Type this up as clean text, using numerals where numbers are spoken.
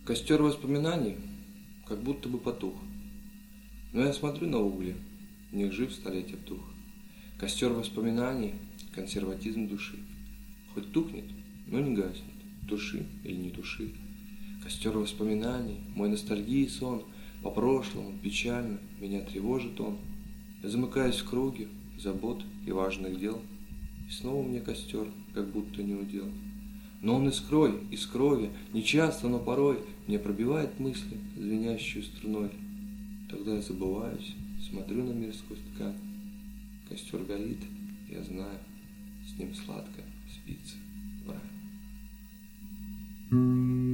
Костер воспоминаний как будто бы потух. Но я смотрю на угли, в них жив столетия дух. Костер воспоминаний — консерватизм души. Хоть тухнет, но не гаснет, туши или не туши. Костер воспоминаний, мой ностальгии сон, по прошлому, печально, меня тревожит он. Я замыкаюсь в круге забот и важных дел, и снова мне костер, как будто не удел. Но он из крови, нечасто, но порой мне пробивает мысли, звенящую струной. Тогда я забываюсь, смотрю на мир сквозь ткань. Костер горит, я знаю, с ним сладко спится в рай.